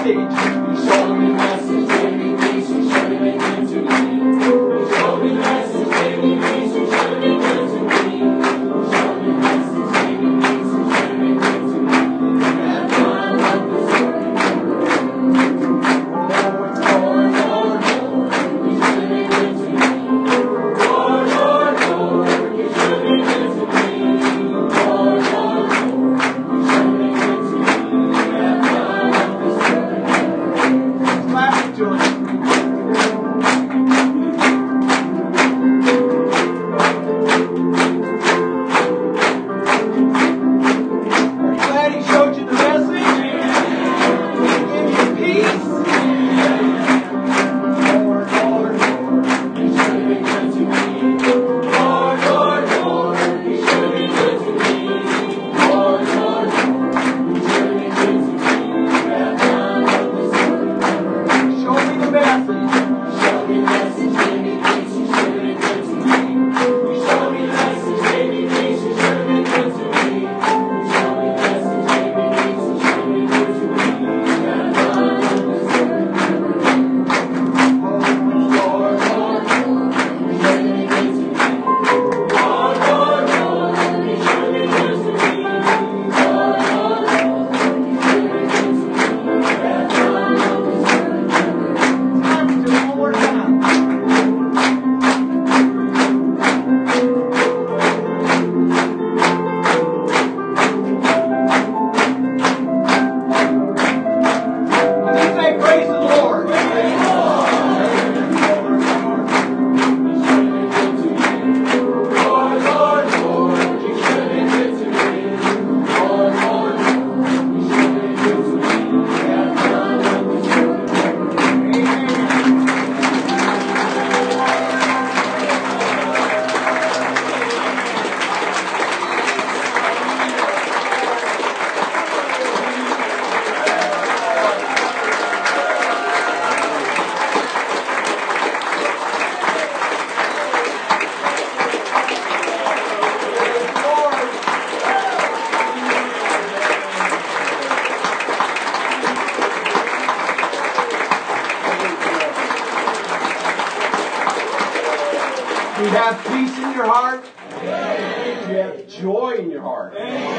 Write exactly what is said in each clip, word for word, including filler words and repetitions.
Do you have peace in your heart? Do you have joy in your heart?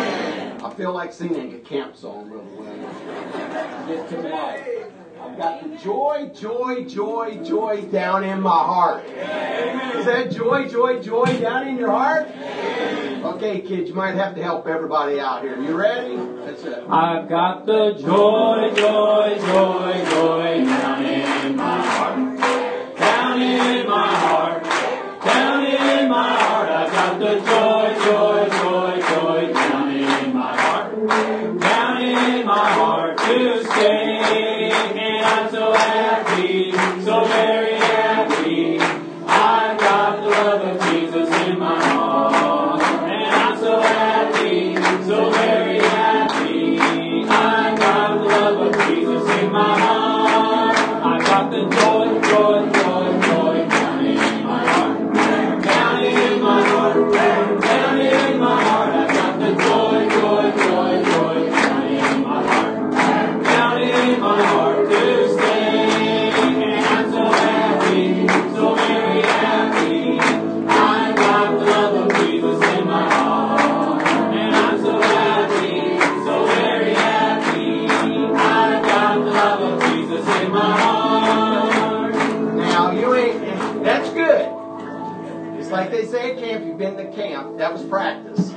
I feel like singing a camp song, Brother William. Get to the life. I've got the joy, joy, joy, joy down in my heart. Is that joy, joy, joy down in your heart? Okay, kids, you might have to help everybody out here. You ready? That's it. I've got the joy, joy, joy, joy down in my heart. Down in my heart. Down in my heart. I've got the joy, joy, joy, joy down in my heart. Down in my heart to stay. And I'm so happy, so very happy. I've got the love of Jesus in my heart. And I'm so happy, so very happy. I've got the love of Jesus in my heart. I've got the joy, joy, joy, joy down in my heart. Down in my heart, down in my heart. I've got the joy, joy, joy, joy down in my heart. Down in my heart to stay. And I'm so happy, so very happy. I've got the love of Jesus in my heart. And I'm so happy, so very happy. I've got the love of Jesus in my heart. Now, you ain't, that's good. It's like they say at camp, you've been to camp. That was practice.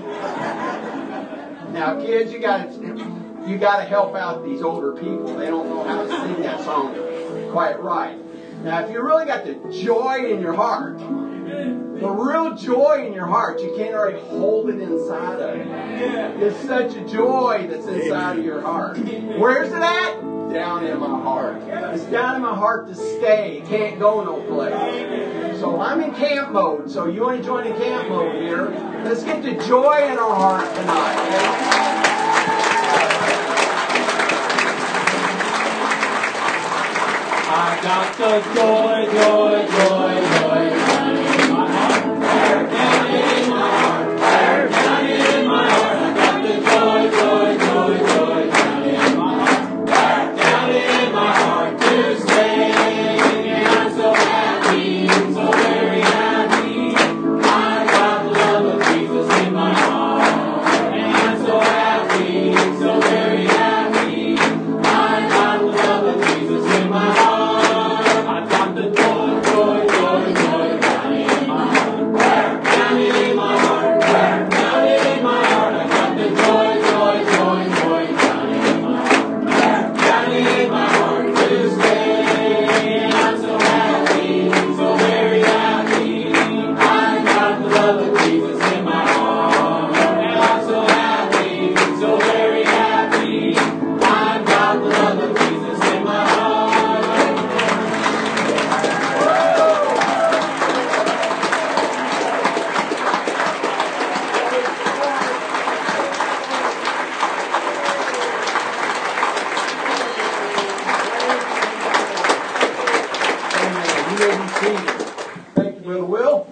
Now, kids, you got to you got to help out these older people. They don't know how to sing that song quite right. Now, if you really got the joy in your heart, the real joy in your heart, you can't already hold it inside of you. There's such a joy that's inside of your heart. Where's it at? Down in my heart. It's down in my heart to stay. It can't go no place. So I'm in camp mode. So you want to join in camp mode here? Let's get the joy in our heart tonight. I got the joy, joy, joy, joy down in my heart. Down in my heart. Down in my heart. I got the joy, joy, joy, joy down in my heart. Down in down in my heart to stay. I'm so happy, so very happy. I've got the love of Jesus in my heart. I'm so happy, so very happy. I've got the love of Jesus in my heart. Amen. You may be seated. Thank you, Brother Will.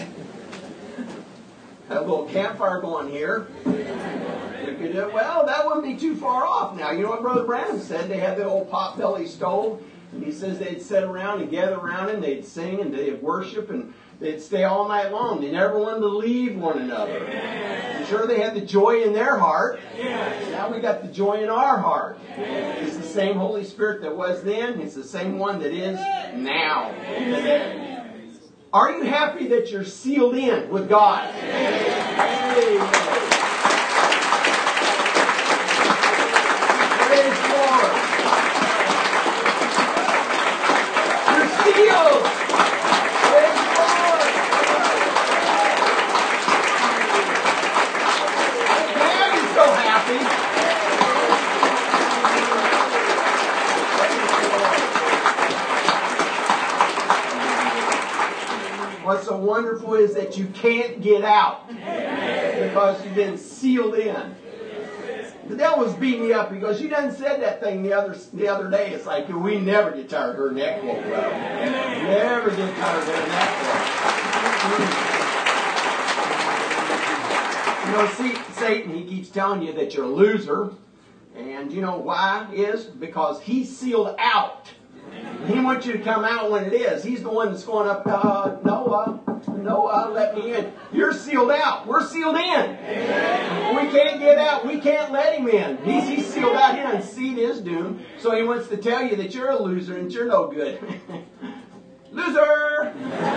Had a little campfire going here. We could do, well, that wouldn't be too far off now. You know what Brother Branham said? They had the old potbelly stove, and he says they'd sit around and gather around and they'd sing and they'd worship and they'd stay all night long. They never wanted to leave one another. I'm sure they had the joy in their heart. Now we got the joy in our heart. It's the same Holy Spirit that was then. It's the same one that is now. Are you happy that you're sealed in with God? Amen. Praise the Lord. You're sealed. Praise the Lord. Man, you're so happy. What's so wonderful is that you can't get out because you've been sealed in. The devil's beating you up. He goes, you done said that thing the other the other day. It's like, we never get tired of her neck woke up. Never get tired of her neck woke. You know, see, Satan, he keeps telling you that you're a loser. And you know why is? Because he's sealed out. He wants you to come out when it is. He's the one that's going up, uh, Noah, Noah, let me in. You're sealed out. We're sealed in. Amen. We can't get out. We can't let him in. He's, he's sealed out. He doesn't see his doom. So he wants to tell you that you're a loser and you're no good. Loser!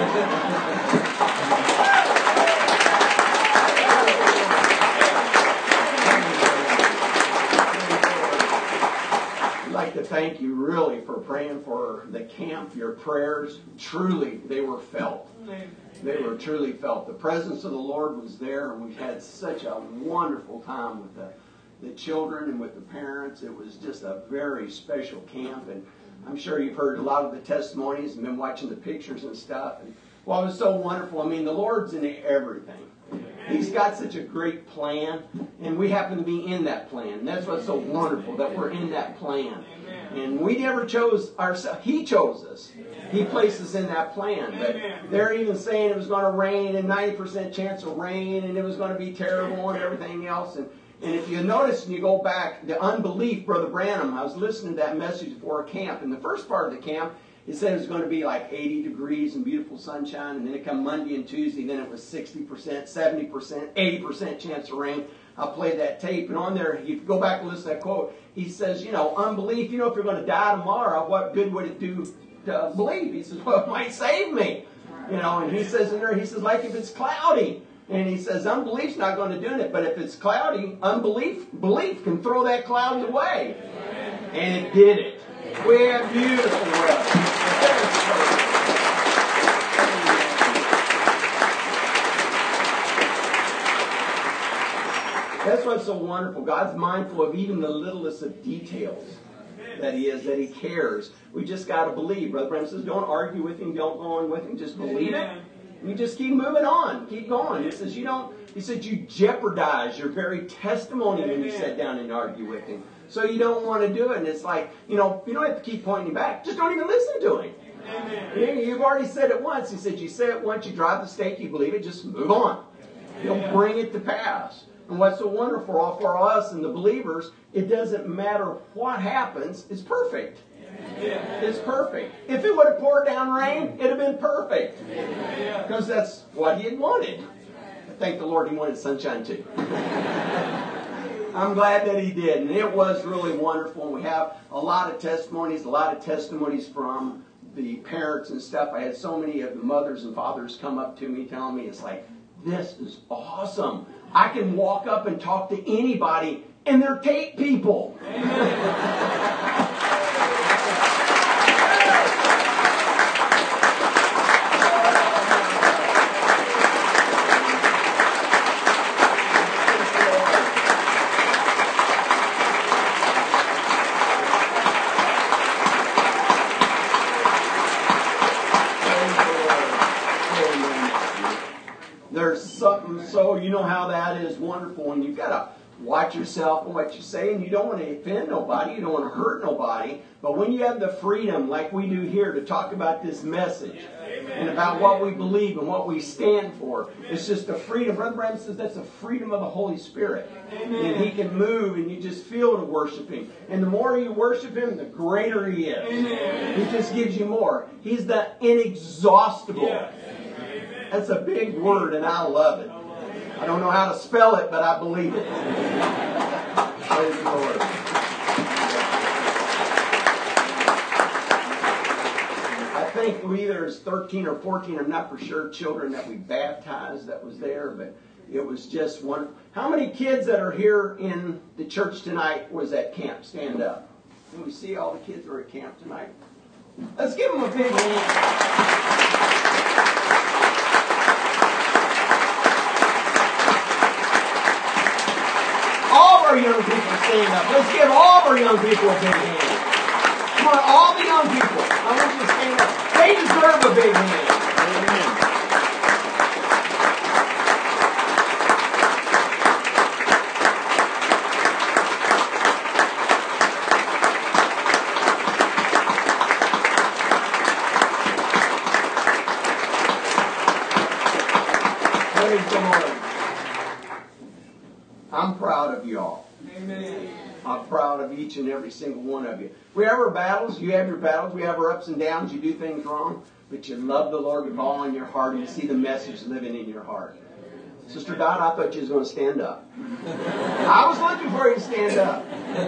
I'd like to thank you really for praying for the camp. Your prayers, truly, they were felt. They were truly felt. The presence of the Lord was there, and we had such a wonderful time with the, the children and with the parents. It was just a very special camp, and I'm sure you've heard a lot of the testimonies and been watching the pictures and stuff. And, well, it was so wonderful. I mean, the Lord's in everything. He's got such a great plan, and we happen to be in that plan. And that's what's so wonderful, that we're in that plan. And we never chose ourselves. He chose us. He placed us in that plan. But they're even saying it was going to rain and ninety percent chance of rain, and it was going to be terrible and everything else. And, and if you notice and you go back, the unbelief, Brother Branham, I was listening to that message before camp. In the first part of the camp, it said it was going to be like eighty degrees and beautiful sunshine, and then it come Monday and Tuesday, then it was sixty percent, seventy percent, eighty percent chance of rain. I played that tape, and on there, if you go back and listen to that quote, he says, you know, unbelief, you know, if you're going to die tomorrow, what good would it do to believe? He says, well, it might save me. You know, and he says in there, he says, like if it's cloudy, and he says, unbelief's not going to do it, but if it's cloudy, unbelief, belief can throw that cloud away. And it did it. We had beautiful weather. That's what's so wonderful. God's mindful of even the littlest of details that He is, that He cares. We just got to believe. Brother Branham says, don't argue with Him, don't go on with Him, just believe it. You just keep moving on, keep going. He says, you don't, he said, you jeopardize your very testimony when you sit down and argue with Him. So you don't want to do it. And it's like, you know, you don't have to keep pointing back. Just don't even listen to Him. Amen. You've already said it once. He said, you say it once, you drive the stake, you believe it, just move on. He'll bring it to pass. And what's so wonderful for us and the believers, it doesn't matter what happens, it's perfect. It's perfect. If it would have poured down rain, it would have been perfect. Because that's what He had wanted. I thank the Lord He wanted sunshine too. I'm glad that He did. And it was really wonderful. We have a lot of testimonies, a lot of testimonies from the parents and stuff. I had so many of the mothers and fathers come up to me telling me, it's like, this is awesome. I can walk up and talk to anybody, and they're tape people. So you know how that is wonderful, and you've got to watch yourself and what you say, and you don't want to offend nobody, you don't want to hurt nobody. But when you have the freedom, like we do here, to talk about this message and about what we believe and what we stand for, it's just the freedom. Brother Branham says that's the freedom of the Holy Spirit. Amen. And He can move, and you just feel to worship Him. And the more you worship Him, the greater He is. Amen. He just gives you more. He's the inexhaustible. Yes. That's a big word, and I love it. I don't know how to spell it, but I believe it. Praise the Lord. I think we there's thirteen or fourteen, I'm not for sure, children that we baptized that was there, but it was just one. How many kids that are here in the church tonight was at camp? Stand up. Can we see all the kids that are at camp tonight? Let's give them a big hand. All our young people stand up. Let's give all our young people a big hand. Come on, all the young people. I want you to stand up. They deserve a big hand. Amen. Praise the Lord. I'm proud of you all. Amen. I'm proud of each and every single one of you. We have our battles. You have your battles. We have our ups and downs. You do things wrong. But you love the Lord with all in your heart, and you see the message living in your heart. Sister Dot, I thought you was going to stand up. I was looking for you to stand up.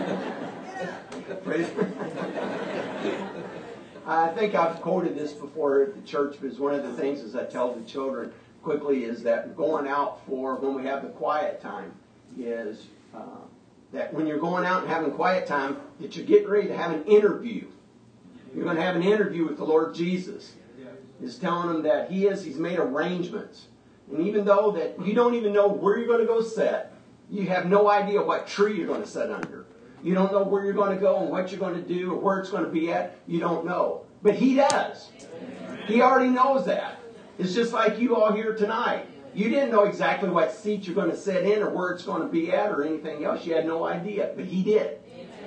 I think I've quoted this before at the church, but it's one of the things as I tell the children quickly is that going out for when we have the quiet time is uh, that when you're going out and having quiet time, that you're getting ready to have an interview. You're going to have an interview with the Lord Jesus. He's telling them that He is, He's made arrangements. And even though that you don't even know where you're going to go sit, you have no idea what tree you're going to sit under. You don't know where you're going to go and what you're going to do or where it's going to be at. You don't know. But He does. He already knows that. It's just like you all here tonight. You didn't know exactly what seat you're going to sit in or where it's going to be at or anything else. You had no idea. But He did.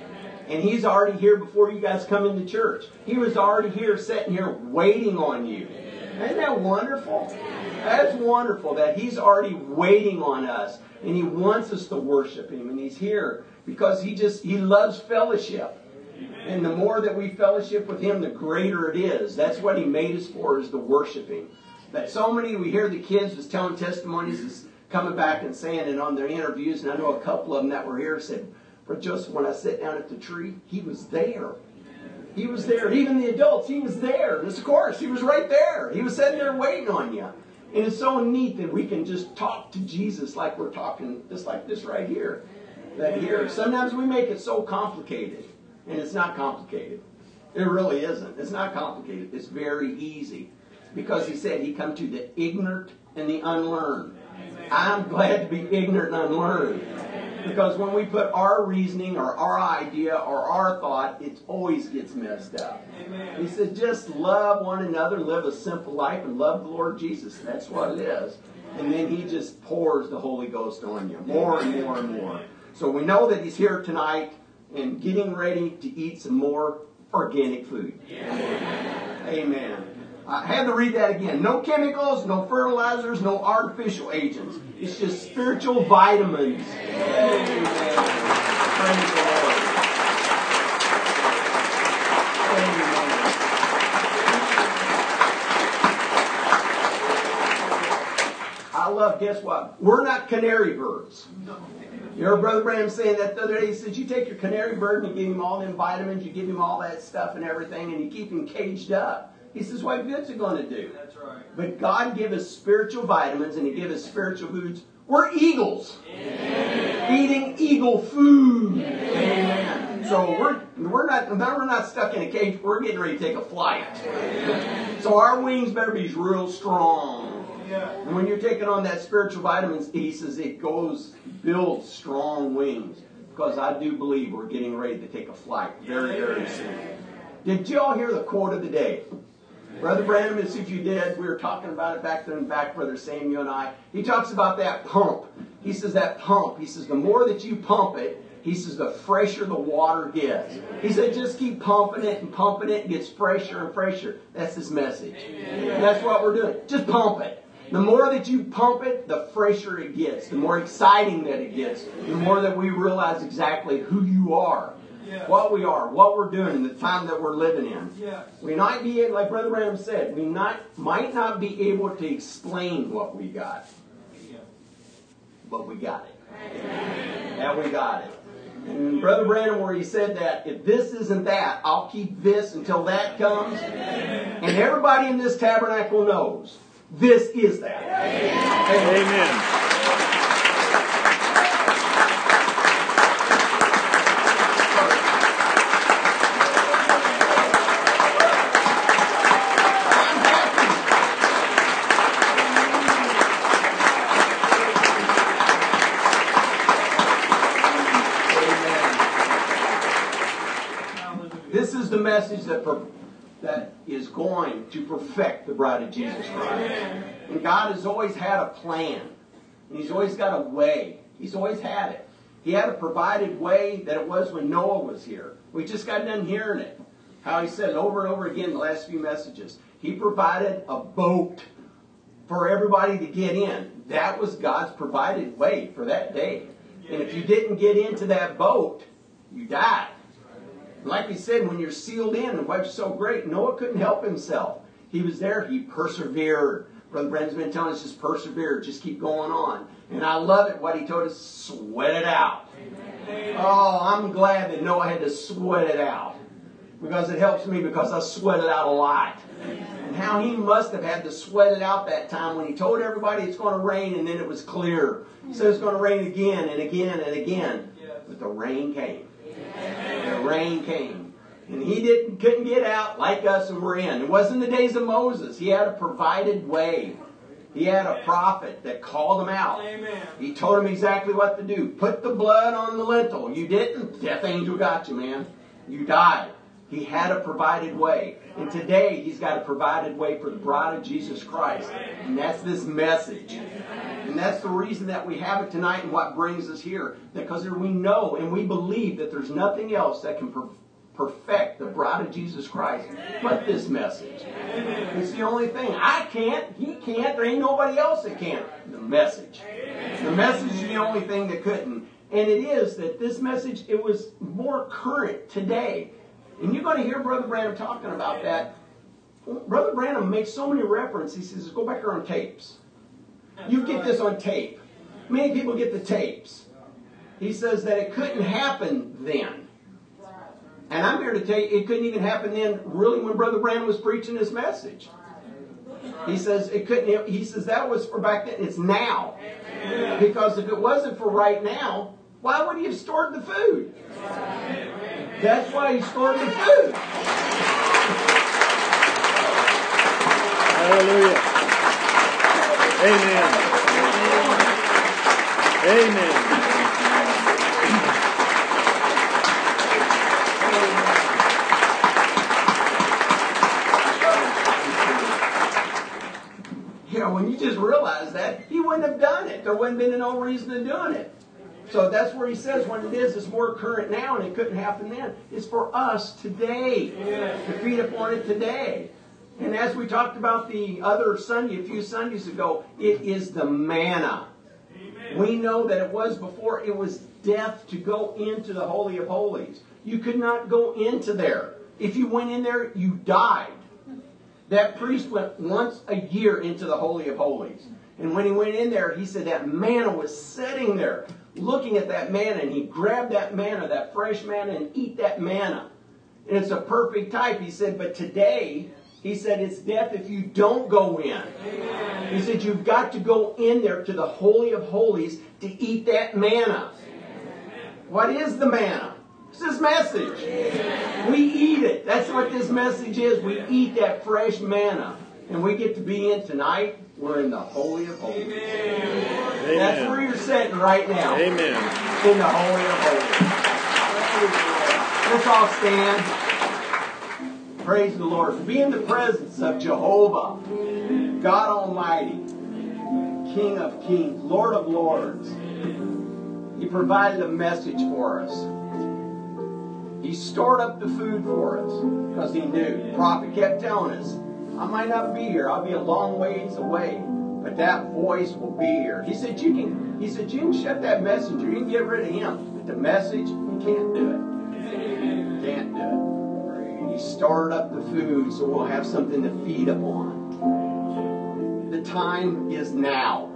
And He's already here before you guys come into church. He was already here, sitting here, waiting on you. Isn't that wonderful? That's wonderful that He's already waiting on us. And He wants us to worship Him. And He's here because He just, He loves fellowship. And the more that we fellowship with Him, the greater it is. That's what He made us for, is to worship Him. But so many, we hear the kids just telling testimonies, is coming back and saying it on their interviews, and I know a couple of them that were here said, "Brother Joseph, when I sat down at the tree, He was there. He was there. Even the adults, He was there. This, of course, He was right there. He was sitting there waiting on you." And it's so neat that we can just talk to Jesus like we're talking, just like this right here. That here, sometimes we make it so complicated, and it's not complicated. It really isn't. It's not complicated. It's very easy. Because He said He come to the ignorant and the unlearned. I'm glad to be ignorant and unlearned. Because when we put our reasoning or our idea or our thought, it always gets messed up. He said just love one another, live a simple life, and love the Lord Jesus. That's what it is. And then He just pours the Holy Ghost on you more and more and more. So we know that He's here tonight and getting ready to eat some more organic food. Amen. I had to read that again. No chemicals, no fertilizers, no artificial agents. It's just spiritual vitamins. Amen. Praise the Lord. Amen. I love, guess what? We're not canary birds. You heard Brother Branham saying that the other day. He said, you take your canary bird and you give him all them vitamins, you give him all that stuff and everything, and you keep him caged up. He says, what good's it going to do? That's right. But God give us spiritual vitamins and He give us spiritual foods. We're eagles. Amen. Eating eagle food. Amen. So we're we're not we're not stuck in a cage. We're getting ready to take a flight. Amen. So our wings better be real strong. Yeah. And when you're taking on that spiritual vitamins, He says it goes builds strong wings. Because I do believe we're getting ready to take a flight very, very soon. Did you all hear the quote of the day? Brother Branham, as if you did, we were talking about it back there in the back, Brother Sam, you and I. He talks about that pump. He says that pump. He says the more that you pump it, he says the fresher the water gets. He said just keep pumping it and pumping it. It gets fresher and fresher. That's his message. And that's what we're doing. Just pump it. The more that you pump it, the fresher it gets. The more exciting that it gets. The more that we realize exactly who you are. Yes. What we are, what we're doing, the time that we're living in. Yes. We might be, like Brother Branham said, we not might not be able to explain what we got. Yeah. But we got it. Amen. Yeah, we got it. And Brother Branham, where he said that, if this isn't that, I'll keep this until that comes. Amen. And everybody in this tabernacle knows, this is that. Amen. Amen. Amen. Message that per, that is going to perfect the bride of Jesus Christ. And God has always had a plan. And He's always got a way. He's always had it. He had a provided way that it was when Noah was here. We just got done hearing it. How He said over and over again in the last few messages. He provided a boat for everybody to get in. That was God's provided way for that day. And if you didn't get into that boat, you died. Like he said, when you're sealed in, and what's so great, Noah couldn't help himself. He was there. He persevered. Brother Brandon's been telling us, just persevere. Just keep going on. And I love it, what he told us, sweat it out. Amen. Oh, I'm glad that Noah had to sweat it out. Because it helps me, because I sweat it out a lot. And how he must have had to sweat it out that time when he told everybody it's going to rain, and then it was clear. He said it's going to rain again and again and again. But the rain came. The rain came. And he didn't couldn't get out like us, and we're in. It wasn't the days of Moses. He had a provided way. He had a prophet that called him out. Amen. He told him exactly what to do. Put the blood on the lintel. You didn't. Death angel got you, man. You died. He had a provided way. And today, He's got a provided way for the bride of Jesus Christ. And that's this message. And that's the reason that we have it tonight and what brings us here. Because we know and we believe that there's nothing else that can per- perfect the bride of Jesus Christ but this message. It's the only thing. I can't. He can't. There ain't nobody else that can. The message. The message is the only thing that couldn't. And it is that this message, it was more current today. And you're going to hear Brother Branham talking about that. Brother Branham makes so many references. He says, go back here on tapes. You get this on tape. Many people get the tapes. He says that it couldn't happen then. And I'm here to tell you, it couldn't even happen then, really, when Brother Branham was preaching this message. He says it couldn't. He says that was for back then. It's now. Because if it wasn't for right now, why would He have stored the food? That's why He stored the food. Hallelujah. Amen. Amen. You know, when you just realize that, He wouldn't have done it. There wouldn't have been no reason to doing it. So that's where he says when it is, it's more current now and it couldn't happen then. It's for us today. Yes. To feed upon it today. And as we talked about the other Sunday, a few Sundays ago, it is the manna. Amen. We know that it was before, it was death to go into the Holy of Holies. You could not go into there. If you went in there, you died. That priest went once a year into the Holy of Holies. And when he went in there, he said that manna was sitting there, looking at that manna, and he grabbed that manna, that fresh manna, and eat that manna. And it's a perfect type. He said, but today, he said, it's death if you don't go in. Amen. He said, you've got to go in there to the Holy of Holies to eat that manna. Amen. What is the manna? It's this message. Amen. We eat it. That's what this message is. We eat that fresh manna. And we get to be in tonight. We're in the Holy of Holies. Amen. That's where you're sitting right now. Amen. In the Holy of Holies. Let's all stand. Praise the Lord. Be in the presence of Jehovah, God Almighty, King of Kings, Lord of Lords. He provided a message for us. He stored up the food for us because he knew. The prophet kept telling us, I might not be here. I'll be a long ways away. But that voice will be here. He said, you can, he said, you can shut that messenger. You can get rid of him. But the message, you can't do it. You can't do it. He stored up the food so we'll have something to feed upon. The time is now.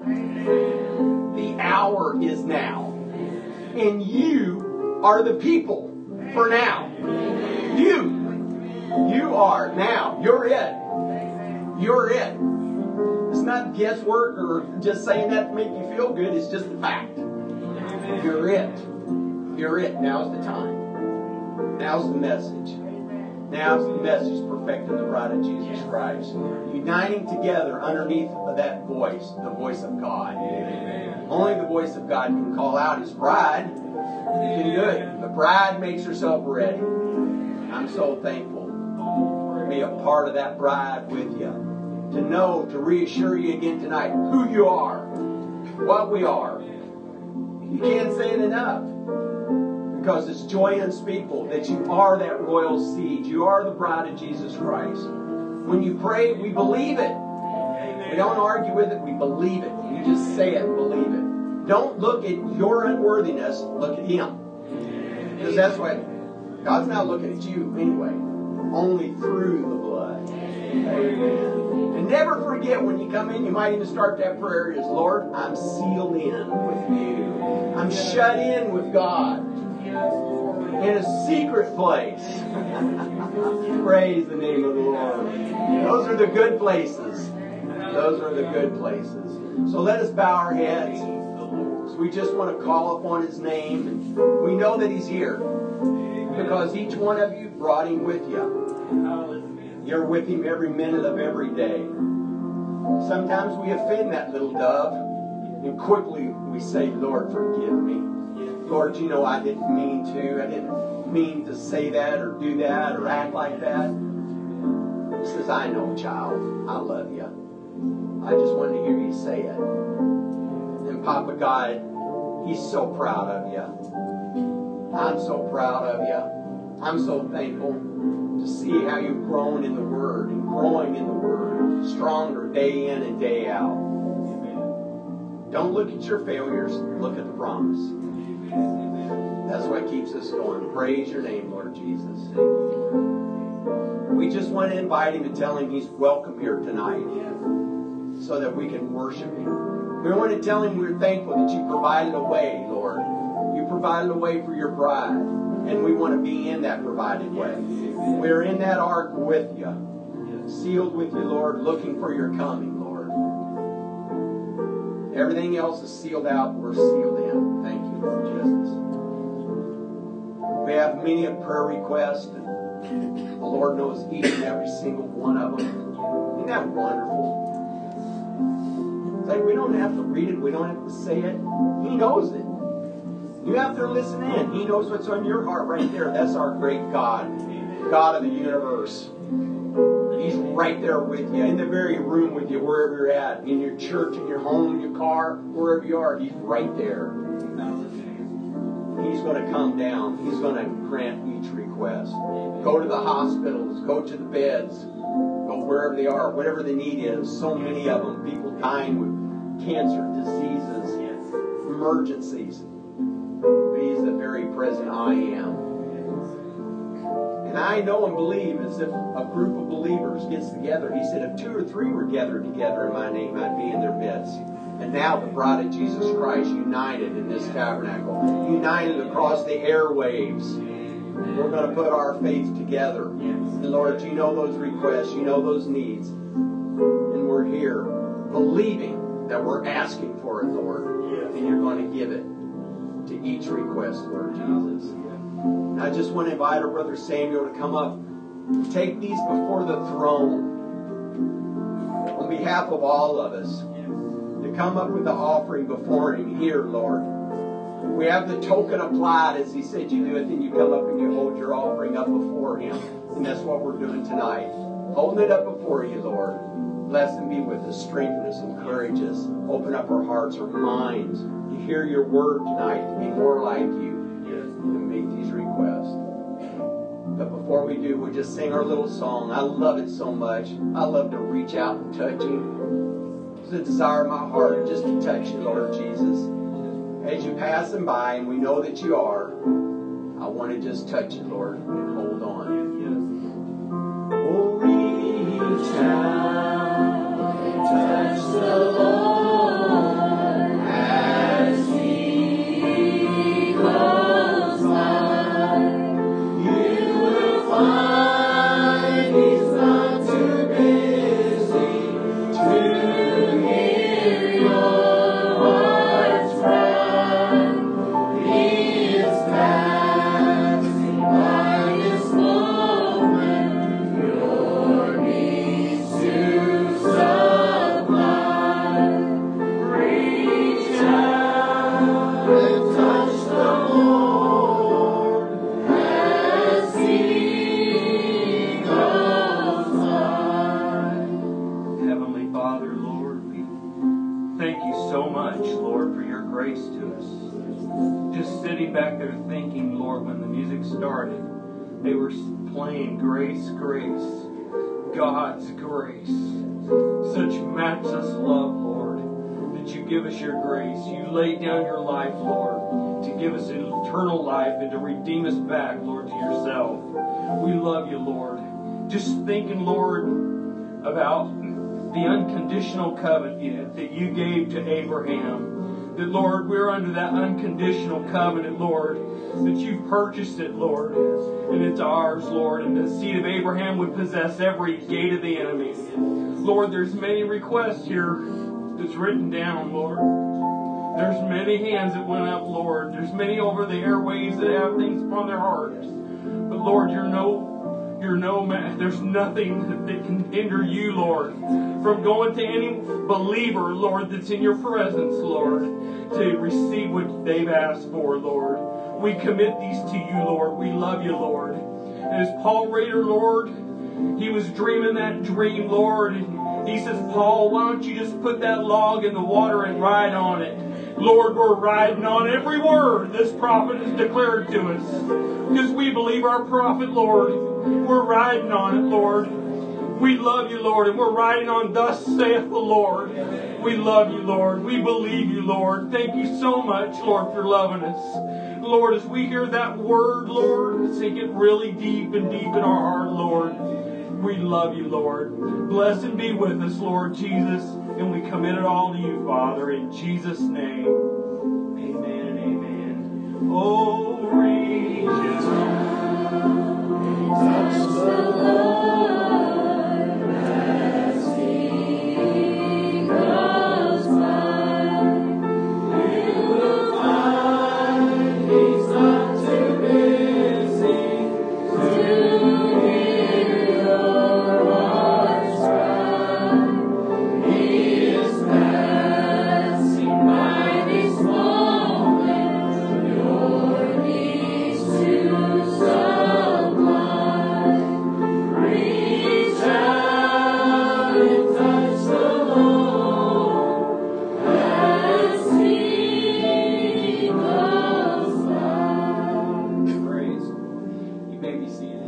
The hour is now. And you are the people for now. You. You are now. You're it. You're it. It's not guesswork or just saying that to make you feel good. It's just a fact. You're it. You're it. Now's the time. Now's the message. Now's the message perfecting the bride of Jesus Christ. Uniting together underneath of that voice, the voice of God. Only the voice of God can call out his bride. He can do it. The bride makes herself ready. I'm so thankful to be a part of that bride with you. To know, to reassure you again tonight who you are, what we are. You can't say it enough. Because it's joy unspeakable that you are that royal seed. You are the bride of Jesus Christ. When you pray, we believe it. We don't argue with it. We believe it. You just say it and believe it. Don't look at your unworthiness. Look at him. Because that's why God's not looking at you anyway. Only through the blood. Amen. And never forget when you come in, you might even start that prayer is, Lord, I'm sealed in with you. I'm shut in with God. In a secret place. Praise the name of the Lord. Those are the good places. Those are the good places. So let us bow our heads. So we just want to call upon his name. And we know that he's here. Because each one of you brought him with you. You're with him every minute of every day. Sometimes we offend that little dove. And quickly we say, Lord, forgive me. Lord, you know I didn't mean to. I didn't mean to say that or do that or act like that. He says, I know, child. I love you. I just wanted to hear you say it. And Papa God, he's so proud of you. I'm so proud of you. I'm so thankful to see how you've grown in the Word and growing in the Word. Stronger day in and day out. Don't look at your failures. Look at the promise. That's what keeps us going. Praise your name, Lord Jesus. We just want to invite him and tell him he's welcome here tonight so that we can worship him. We want to tell him we're thankful that you provided a way, Lord. You provided a way for your bride, and we want to be in that provided way. We're in that ark with you, sealed with you, Lord, looking for your coming, Lord. Everything else is sealed out. We're sealed in. Thank you, Lord Jesus. We have many a prayer request, and the Lord knows each and every single one of them. Isn't that wonderful? It's like we don't have to read it. We don't have to say it. He knows it. You have to listen in. He knows what's on your heart right there. That's our great God, God of the universe. He's right there with you, in the very room with you, wherever you're at, in your church, in your home, in your car, wherever you are. He's right there. He's going to come down. He's going to grant each request. Go to the hospitals. Go to the beds. Go wherever they are, whatever the need is. So many of them. People dying with cancer, diseases, emergencies. But he's the very present I am. And I know and believe as if a group of believers gets together. He said if two or three were gathered together in my name, I'd be in their midst. And now the bride of Jesus Christ united in this tabernacle. United across the airwaves. We're going to put our faith together. And Lord, you know those requests. You know those needs. And we're here believing that we're asking for it, Lord. And you're going to give it to each request, Lord Jesus. And I just want to invite our brother Samuel to come up and take these before the throne on behalf of all of us. To come up with the offering before him here, Lord. We have the token applied as he said you do it, then you come up and you hold your offering up before him. And that's what we're doing tonight. Holding it up before you, Lord. Bless and be with us. Strengthen us. Encourage us. Open up our hearts, our minds. To hear your word tonight. To be more like you. And make these requests. But before we do, we'll just sing our little song. I love it so much. I love to reach out and touch you. It's a desire of my heart just to touch you, Lord Jesus. As you pass them by, and we know that you are, I want to just touch you, Lord, and hold on. Oh, reach out and touch the Lord as He goes by. You will find He's not too busy to hear your heart's cry. He is passing by this moment, your needs to supply. Reach out and touch the Lord as He goes by. Heavenly Father, Lord, we thank you so much, Lord, for your grace to us. Just sitting back there thinking, Lord, when the music started, they were playing Grace, Grace, God's grace. Such matchless love, Lord, that you give us your grace. You laid down your life, Lord, to give us eternal life and to redeem us back, Lord, to yourself. We love you, Lord. Just thinking, Lord, about the unconditional covenant that you gave to Abraham. That, Lord, we're under that unconditional covenant, Lord, that you've purchased it, Lord, and it's ours, Lord, and the seed of Abraham would possess every gate of the enemy. Lord, there's many requests here that's written down, Lord. There's many hands that went up, Lord. There's many over the airways that have things upon their hearts. But, Lord, you're no... You're no man. There's nothing that can hinder you, Lord, from going to any believer, Lord, that's in your presence, Lord, to receive what they've asked for, Lord. We commit these to you, Lord. We love you, Lord. And as Paul Rader, Lord, he was dreaming that dream, Lord. And he says, Paul, why don't you just put that log in the water and ride on it? Lord, we're riding on every word this prophet has declared to us. Because we believe our prophet, Lord. We're riding on it, Lord. We love you, Lord, and we're riding on thus saith the Lord. We love you, Lord. We believe you, Lord. Thank you so much, Lord, for loving us. Lord, as we hear that word, Lord, sink it really deep and deep in our heart, Lord. We love you, Lord. Bless and be with us, Lord Jesus. And we commit it all to you, Father, in Jesus' name. Amen and amen. Oh, reach out. Touch the Lord as He goes by. You will find He's not too busy to hear your heart's cry. He is passing by this moment, your needs to supply. Reach out and touch the Lord as He goes by. Praise. You may be seated.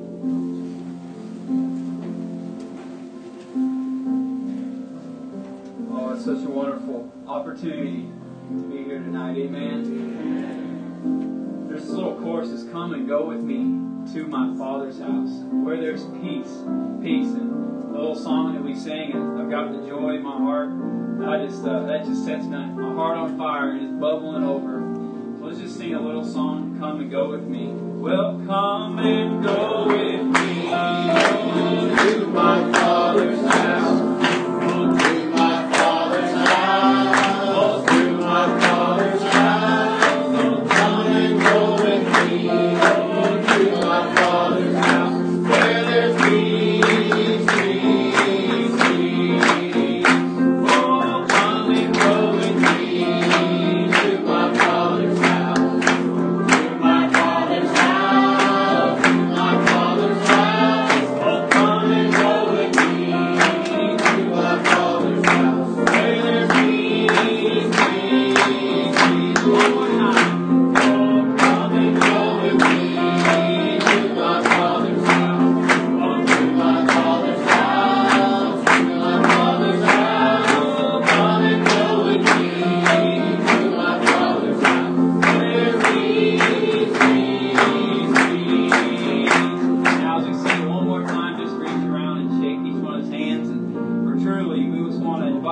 Oh, it's such a wonderful opportunity to be here tonight. Amen. There's this little chorus that's come and go with me to my Father's house, where there's peace, peace. And the little song that we sang, and I've got the joy in my heart. I just uh, that just sets my, my heart on fire and it's bubbling over. So let's just sing a little song, Come and Go With Me. Well, come and go with me to my Father's house. Oh, to my Father's house. Oh, to my Father's house. Oh, come and go with me. To my Father's house, where there's peace, peace, peace. Oh, come and go with me to my Father's house, to my Father's house, to my Father's house.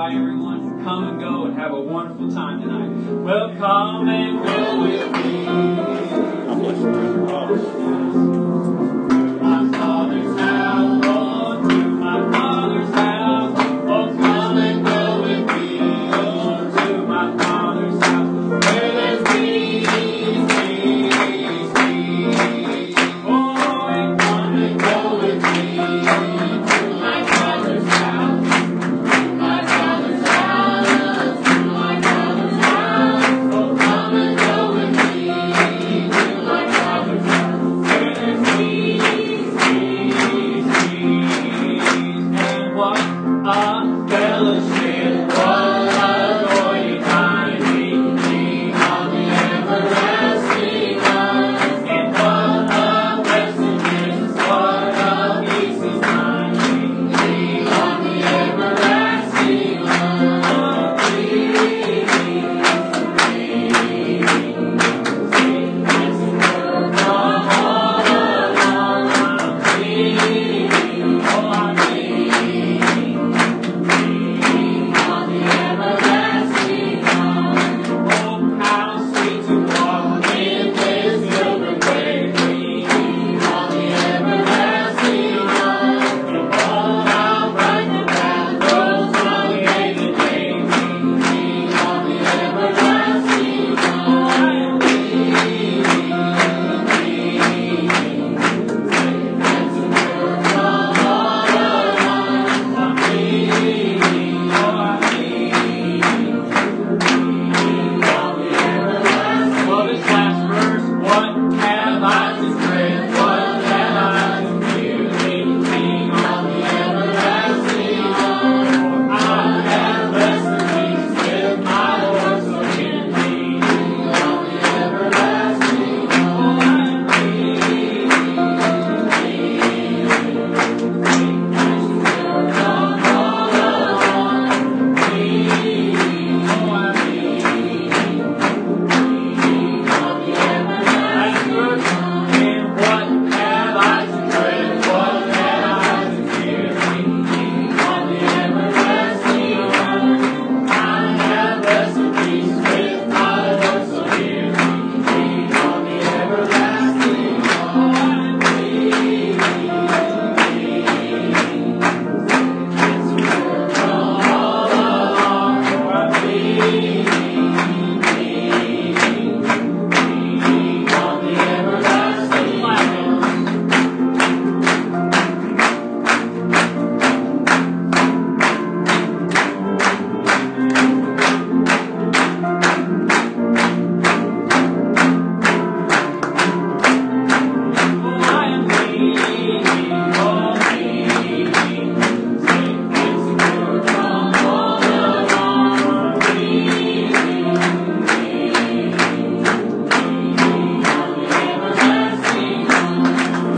invite everyone to come and go and have a wonderful time tonight. Well, come and go with me. I'm listening. My Father's house, oh, to my Father's house. Oh, come and go with me. Oh, to my Father's house, where there's peace, peace, peace. Oh, come and go with me to my Father's house. My Father's house, my Father's house. Oh, come and go with me to my Father's house, where there's peace, peace, peace. And what a fellowship, what a joy divine, being on the everlasting arms. And what a blessedness, what a peace is mine, being on the everlasting arms. Peace, peace, peace. From all along I'm free, oh I'm free, free on the everlasting arms. Oh, how sweet to walk in His silver way, free on the everlasting arms. And oh, how bright the path grows from day to day, free on the everlasting arms. Well, this last verse, what have I to dread? What have I to fear? Being on the everlasting arms. I have blessed peace with my Lord, so can be on the everlasting arms. And what have I to dread? What have I to fear? Being on the everlasting arms. I have blessed peace with my Lord, so hear me. Being on the everlasting arms. It's a word from all along for I believe. Being on the everlasting arms. Oh, I am leaning on thee. Say, it's a word from all along. Being on the everlasting arms.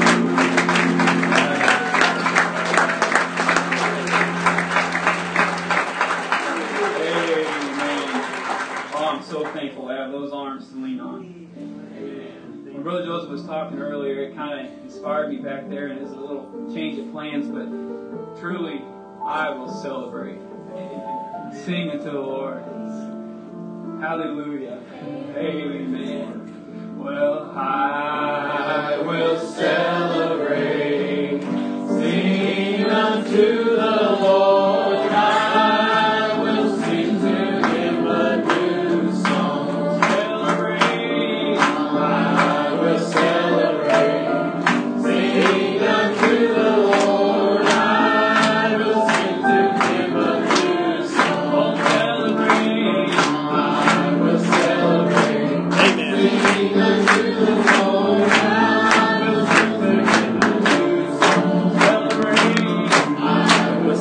Amen. Oh, I'm so thankful to have those arms to lean on. When Brother Joseph was talking earlier, it kind of inspired me back there, and it's a little change of plans, but truly, I will celebrate. Sing unto the Lord. Hallelujah. Amen. Well, I will celebrate. Sing unto the Lord. I will sing to Him a new song. Celebrate. I will celebrate. Sing unto the Lord. I will sing to Him a new song. Celebrate. I will celebrate. Amen. Sing unto the Lord. I will sing to Him a new song. Celebrate. I will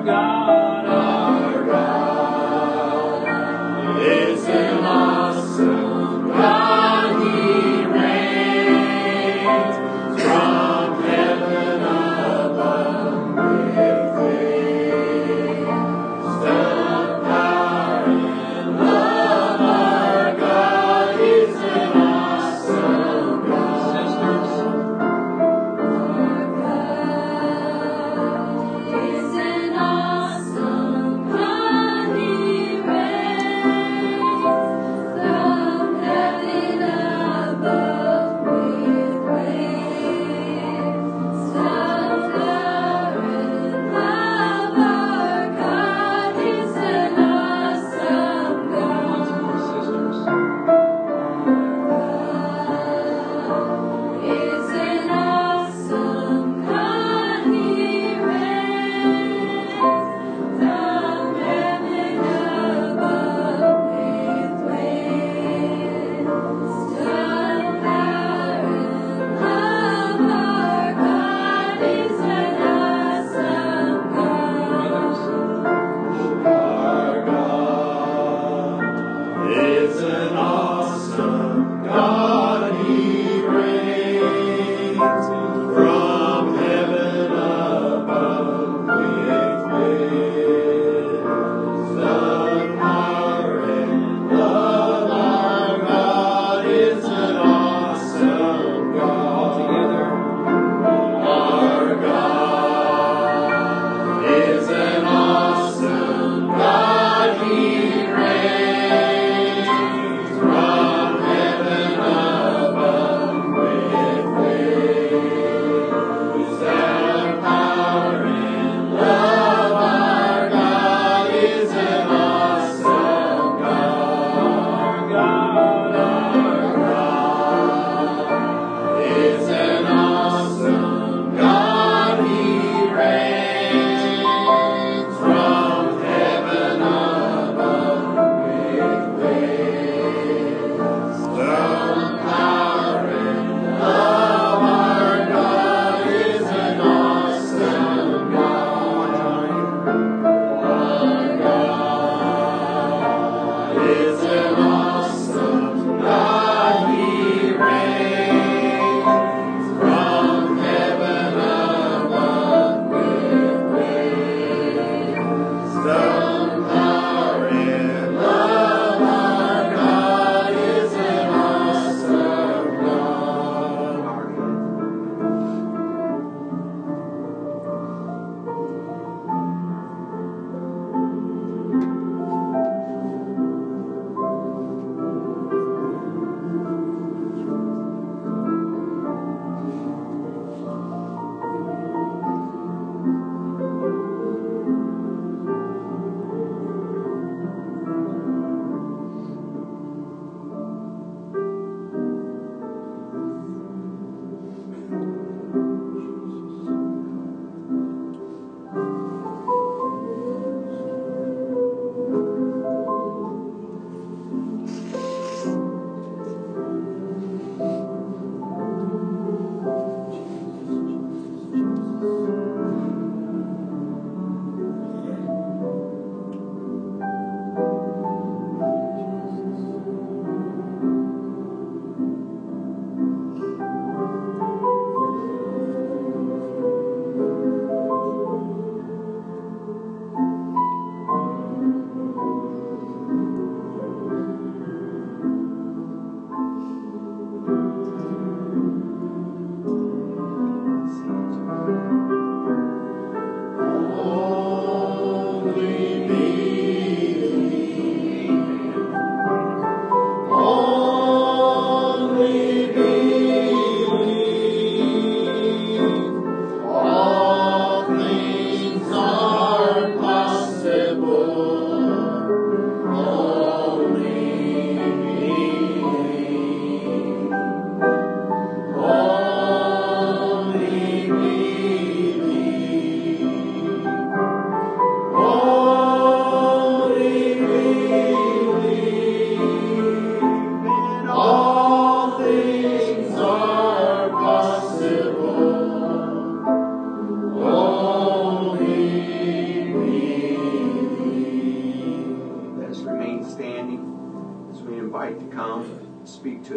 God, our God is an awesome God. He reigns from heaven above with wisdom, power, and love. Our God is an awesome God. Sisters, Is an awesome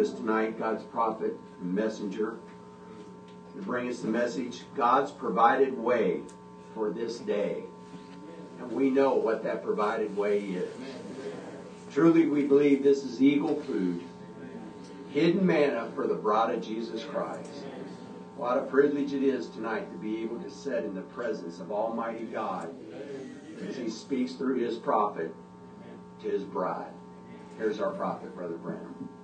us tonight, God's prophet and messenger, to bring us the message, God's provided way for this day. And we know what that provided way is. Truly, we believe this is eagle food, hidden manna for the bride of Jesus Christ. What a privilege it is tonight to be able to sit in the presence of Almighty God as He speaks through His prophet to His bride. Here's our prophet, Brother Branham.